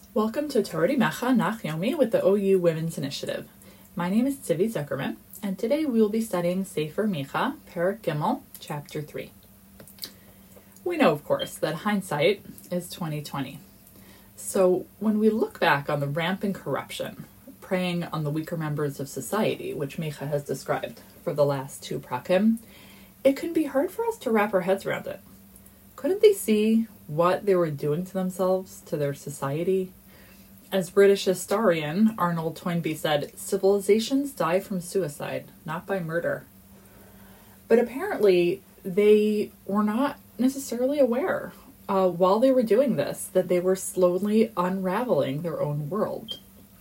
Welcome to Torah Mecha Nach Yomi with the OU Women's Initiative. My name is Tzivi Zuckerman, and today we will be studying Sefer Micha, Perek Gimel, Chapter 3. We know, of course, that hindsight is 20/20. So when we look back on the rampant corruption, preying on the weaker members of society, which Micha has described for the last two prakim, it can be hard for us to wrap our heads around it. Couldn't they see what they were doing to themselves, to their society? As British historian Arnold Toynbee said, civilizations die from suicide, not by murder. But apparently they were not necessarily aware, while they were doing this, that they were slowly unraveling their own world.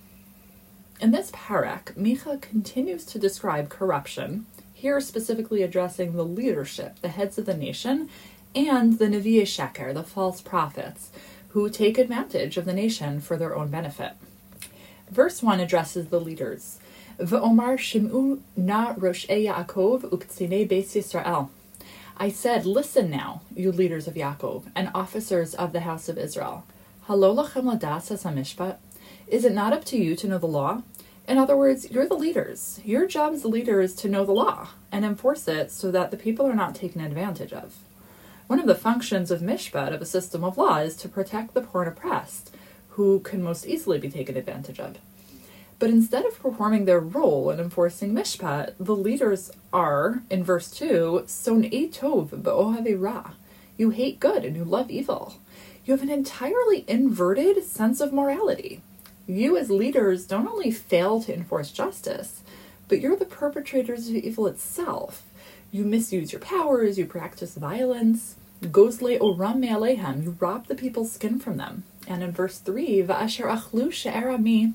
In this parak, Micha continues to describe corruption, here specifically addressing the leadership, the heads of the nation, and the Nevi'ei Sheker, the false prophets, who take advantage of the nation for their own benefit. Verse 1 addresses the leaders. V'omar shim'u na roshei Yaakov u'k'tzinei beis Yisrael. I said, listen now, you leaders of Yaakov and officers of the house of Israel. Halo lachem ladas es hamishpat. Is it not up to you to know the law? In other words, you're the leaders. Your job as the leader is to know the law and enforce it so that the people are not taken advantage of. One of the functions of mishpat, of a system of law, is to protect the poor and oppressed, who can most easily be taken advantage of. But instead of performing their role in enforcing mishpat, the leaders are, in verse 2, son'ei tov b'ohavei ra. You hate good and you love evil. You have an entirely inverted sense of morality. You as leaders don't only fail to enforce justice, but you're the perpetrators of evil itself. You misuse your powers, you practice violence. Gozle oram me'alehem, you rob the people's skin from them. And in verse 3, va'asher achlu she'er ami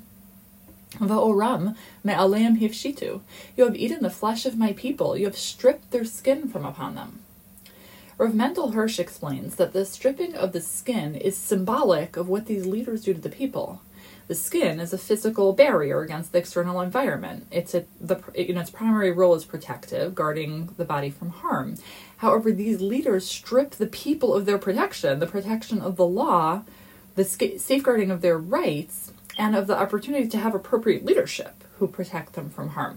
va'oram me'alehem hifshitu. You have eaten the flesh of my people, you have stripped their skin from upon them. Rav Mendel Hirsch explains that the stripping of the skin is symbolic of what these leaders do to the people. The skin is a physical barrier against the external environment. Its primary role is protective, guarding the body from harm. However, these leaders strip the people of their protection, the protection of the law, the safeguarding of their rights, and of the opportunity to have appropriate leadership who protect them from harm.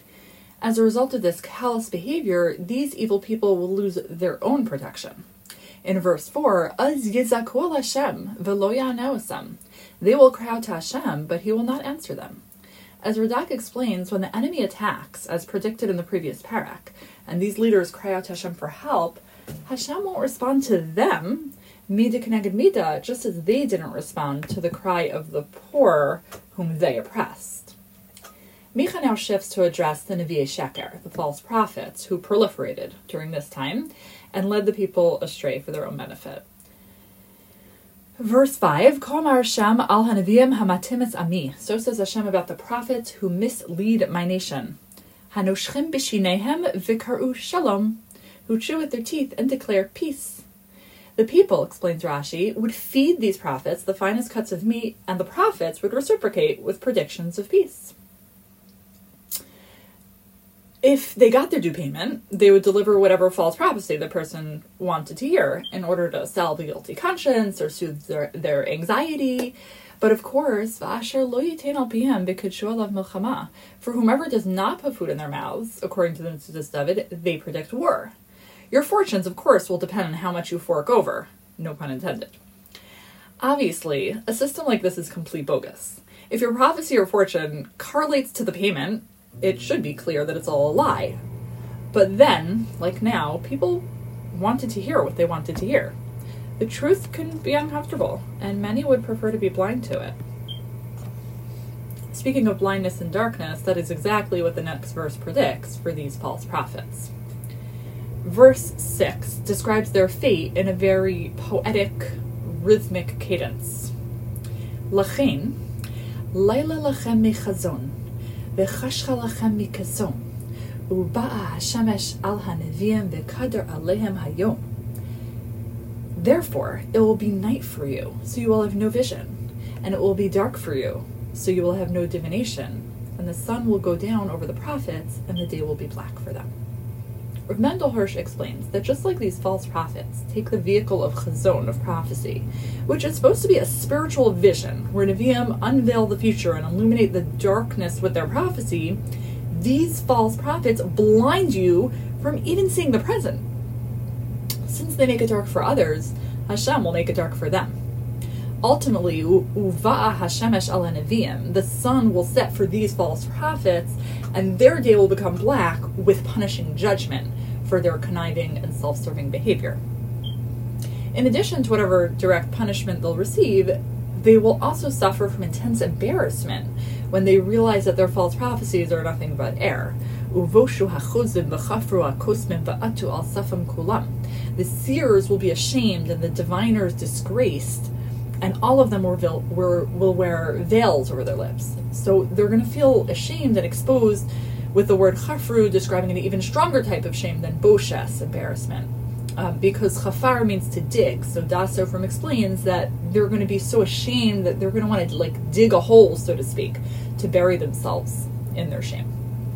As a result of this callous behavior, these evil people will lose their own protection. In verse 4, Az yizaku el Hashem v'lo ya'aneh osam. They will cry out to Hashem, but he will not answer them. As Radak explains, when the enemy attacks, as predicted in the previous parak, and these leaders cry out to Hashem for help, Hashem won't respond to them, mida k'neged mida, just as they didn't respond to the cry of the poor whom they oppressed. Micha now shifts to address the Nevi'ei Sheker, the false prophets, who proliferated during this time and led the people astray for their own benefit. Verse 5, Komar Hashem al hanavim hamatim es ami. So says Hashem about the prophets who mislead my nation. Hanoshchim b'shinehem v'karu shalom, who chew with their teeth and declare peace. The people, explains Rashi, would feed these prophets the finest cuts of meat, and the prophets would reciprocate with predictions of peace. If they got their due payment, they would deliver whatever false prophecy the person wanted to hear in order to salve the guilty conscience or soothe their anxiety. But of course, v'asher lo yitain al pihem b'kidshu alav milchama. For whomever does not put food in their mouths, according to the Mitzvot David, they predict war. Your fortunes, of course, will depend on how much you fork over. No pun intended. Obviously, a system like this is complete bogus. If your prophecy or fortune correlates to the payment, it should be clear that it's all a lie. But then, like now, people wanted to hear what they wanted to hear. The truth can be uncomfortable, and many would prefer to be blind to it. Speaking of blindness and darkness, that is exactly what the next verse predicts for these false prophets. Verse 6 describes their fate in a very poetic, rhythmic cadence. Lachein, Laila lachem mechazon, v'chashcha lachem mikasom, u'ba'a hashemesh al hanevim v'kader alehem hayom. Therefore, it will be night for you, so you will have no vision, and it will be dark for you, so you will have no divination, and the sun will go down over the prophets, and the day will be black for them. Rav Mendel Hirsch explains that just like these false prophets take the vehicle of chazon, of prophecy, which is supposed to be a spiritual vision, where Nevi'im unveil the future and illuminate the darkness with their prophecy, these false prophets blind you from even seeing the present. Since they make it dark for others, Hashem will make it dark for them. Ultimately, Uva'a Hashemesh al Nevi'im, the sun will set for these false prophets, and their day will become black with punishing judgment for their conniving and self-serving behavior. In addition to whatever direct punishment they'll receive, they will also suffer from intense embarrassment when they realize that their false prophecies are nothing but air. The seers will be ashamed and the diviners disgraced, and all of them will wear veils over their lips. So they're going to feel ashamed and exposed, with the word chafru describing an even stronger type of shame than boshes, embarrassment. Because chafar means to dig. So Das Sofrim explains that they're going to be so ashamed that they're going to want to dig a hole, so to speak, to bury themselves in their shame.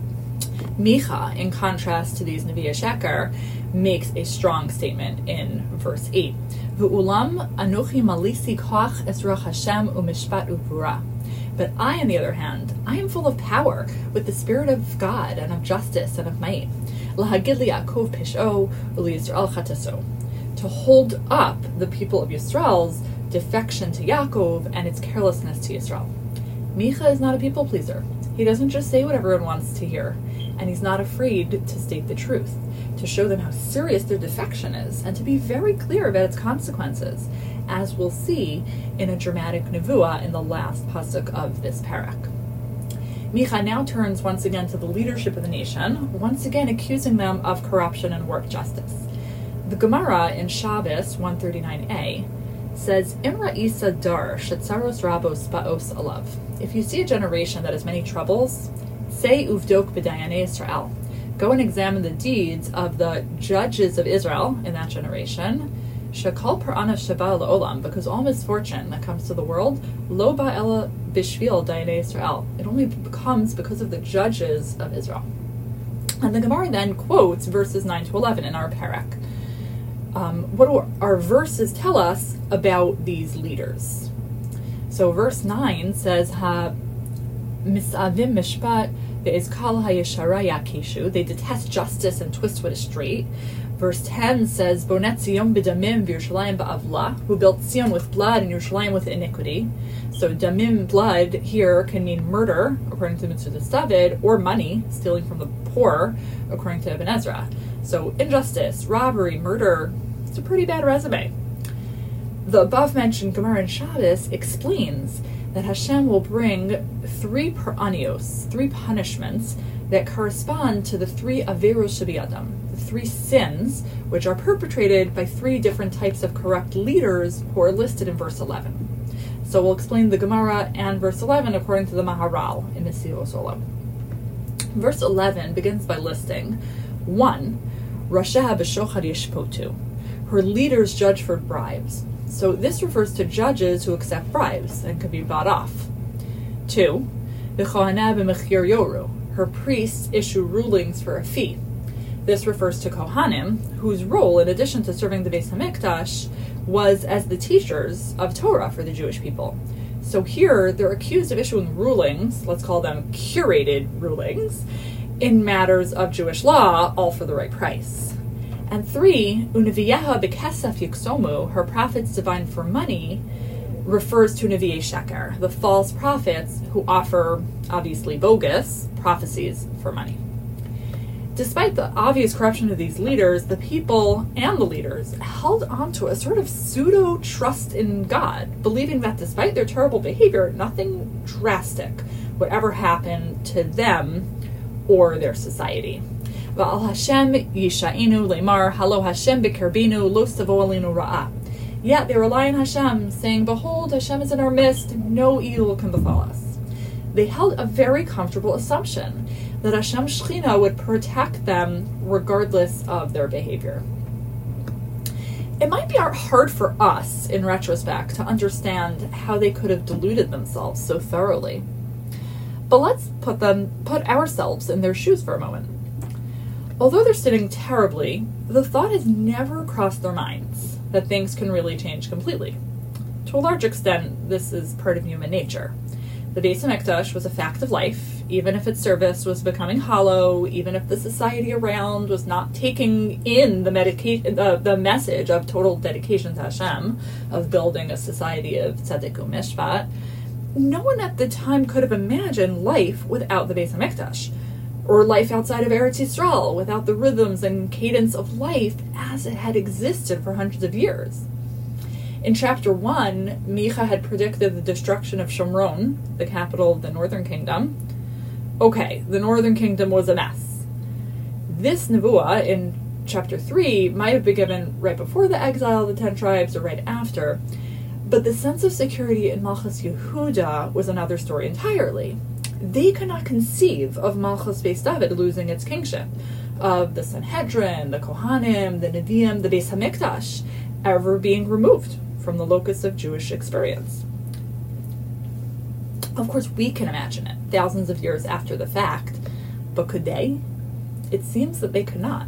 Micha, in contrast to these Nevi'ei Sheker, makes a strong statement in verse 8. V'ulam anochi malisi koach esrach Hashem u'mishpat u'vura. But I, on the other hand, I am full of power with the spirit of God and of justice and of might. Lahagid li'Yaakov pisho u'liYisrael chataso. To hold up the people of Yisrael's defection to Yaakov and its carelessness to Yisrael. Micha is not a people pleaser. He doesn't just say what everyone wants to hear, and he's not afraid to state the truth, to show them how serious their defection is, and to be very clear about its consequences, as we'll see in a dramatic nevuah in the last pasuk of this parak. Micha now turns once again to the leadership of the nation, once again accusing them of corruption and warped justice. The Gemara in Shabbos 139a says, Imra isa dar shetzaros rabos ba'os alav. If you see a generation that has many troubles, say uvdok b'dayanei Israel. Go and examine the deeds of the judges of Israel in that generation. Shekal par'ana sheba la'olam, because all misfortune that comes to the world, lo ba'ela bishvil dayanei Israel. It only comes because of the judges of Israel. And the Gemara then quotes verses 9 to 11 in our parak. What do our verses tell us about these leaders? So verse 9 says, misavim mishpat ve'ezkal hayeshara yakeshu. They detest justice and twist what is straight. Verse 10 says, Bonet Zion b'damim v'Yerushalayim ba'avla, who built Zion with blood and Yerushalayim with iniquity. So damim, blood, here can mean murder, according to Mitzvah David, or money, stealing from the poor, according to Ibn Ezra. So injustice, robbery, murder, it's a pretty bad resume. The above-mentioned Gemara in Shabbos explains that Hashem will bring 3 paranios, 3 punishments, that correspond to the 3 averos shebiyadam, the 3 sins, which are perpetrated by 3 different types of corrupt leaders who are listed in verse 11. So we'll explain the Gemara and verse 11 according to the Maharal in Mesilas Olam. Verse 11 begins by listing 1. Rasha b'shochad yishpotu. Her leaders judge for bribes. So this refers to judges who accept bribes and can be bought off. 2. V'chohaneh b'mechir yoru. Her priests issue rulings for a fee. This refers to Kohanim, whose role, in addition to serving the Beis HaMikdash, was as the teachers of Torah for the Jewish people. So here, they're accused of issuing rulings, let's call them curated rulings, in matters of Jewish law, all for the right price. And 3, Uneviyeha b'kesef yiksomu, her prophets divine for money, refers to Nevi'ei Sheker, the false prophets who offer, obviously bogus, prophecies for money. Despite the obvious corruption of these leaders, the people and the leaders held on to a sort of pseudo-trust in God, believing that despite their terrible behavior, nothing drastic would ever happen to them or their society. Va'al Hashem yisha'inu le'mar halo Hashem b'kerbinu lo savo alinu ra'ah. Yet they rely on Hashem, saying, Behold, Hashem is in our midst, no evil can befall us. They held a very comfortable assumption that Hashem Shechina would protect them regardless of their behavior. It might be hard for us, in retrospect, to understand how they could have deluded themselves so thoroughly. But let's put ourselves in their shoes for a moment. Although they're sitting terribly, the thought has never crossed their minds that things can really change completely. To a large extent, this is part of human nature. The Beis HaMikdash was a fact of life, even if its service was becoming hollow, even if the society around was not taking in the message of total dedication to Hashem, of building a society of tzedek u'mishpat. No one at the time could have imagined life without the Beis HaMikdash, or life outside of Eretz Yisrael without the rhythms and cadence of life as it had existed for hundreds of years. In chapter 1, Micha had predicted the destruction of Shomron, the capital of the northern kingdom. Okay, the northern kingdom was a mess. This nevuah in chapter 3 might have been given right before the exile of the 10 tribes or right after, but the sense of security in Malchus Yehuda was another story entirely. They could not conceive of Malchus Beis David losing its kingship, of the Sanhedrin, the Kohanim, the Nevi'im, the Beis HaMikdash ever being removed from the locus of Jewish experience. Of course, we can imagine it thousands of years after the fact, but could they? It seems that they could not.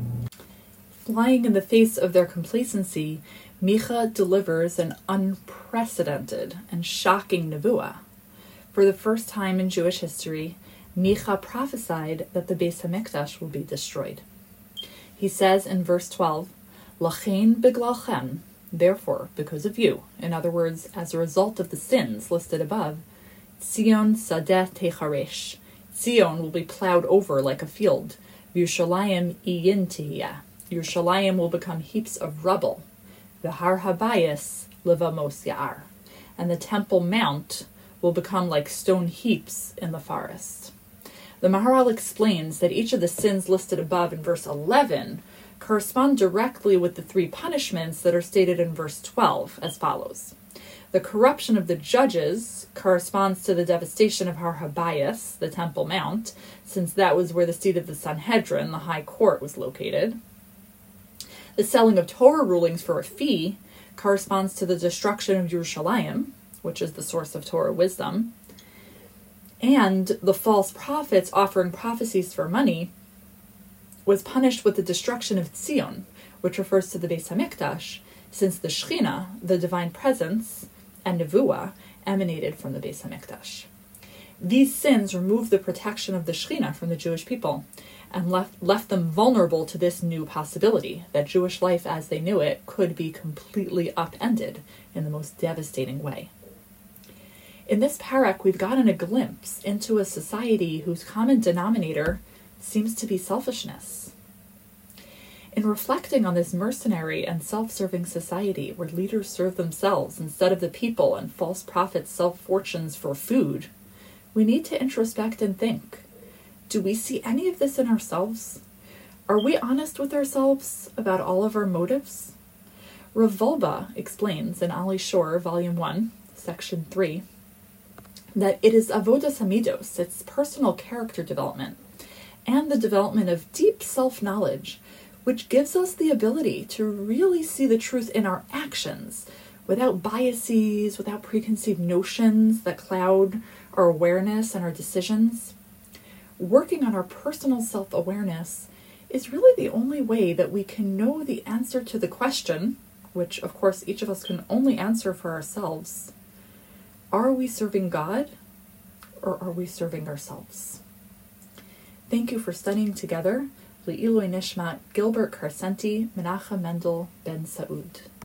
Flying in the face of their complacency, Micha delivers an unprecedented and shocking nevuah. For the first time in Jewish history, Micha prophesied that the Beis HaMikdash will be destroyed. He says in verse 12, Lachein biglalchem, therefore, because of you, in other words, as a result of the sins listed above, Tzion sadeh techaresh, Zion will be plowed over like a field, Yerushalayim iyin tihiyah, Yerushalayim will become heaps of rubble, V'har habayis levamos ya'ar, and the Temple Mount will become like stone heaps in the forest. The Maharal explains that each of the sins listed above in verse 11 correspond directly with the 3 punishments that are stated in verse 12 as follows. The corruption of the judges corresponds to the devastation of Har Habayis, the Temple Mount, since that was where the seat of the Sanhedrin, the high court, was located. The selling of Torah rulings for a fee corresponds to the destruction of Yerushalayim, which is the source of Torah wisdom. And the false prophets offering prophecies for money was punished with the destruction of Tzion, which refers to the Beis HaMikdash, since the Shechina, the divine presence, and Nevuah emanated from the Beis HaMikdash. These sins removed the protection of the Shechina from the Jewish people and left them vulnerable to this new possibility that Jewish life as they knew it could be completely upended in the most devastating way. In this parak, we've gotten a glimpse into a society whose common denominator seems to be selfishness. In reflecting on this mercenary and self-serving society where leaders serve themselves instead of the people and false prophets sell fortunes for food, we need to introspect and think, do we see any of this in ourselves? Are we honest with ourselves about all of our motives? Rav Wolbe explains in Ali Shor, Volume 1, Section 3, that it is avodas hamidos, its personal character development, and the development of deep self-knowledge, which gives us the ability to really see the truth in our actions, without biases, without preconceived notions that cloud our awareness and our decisions. Working on our personal self-awareness is really the only way that we can know the answer to the question, which of course each of us can only answer for ourselves. Are we serving God, or are we serving ourselves? Thank you for studying together. Le'iloi Nishmat Gilbert Carcenti, Menachem Mendel Ben Saud.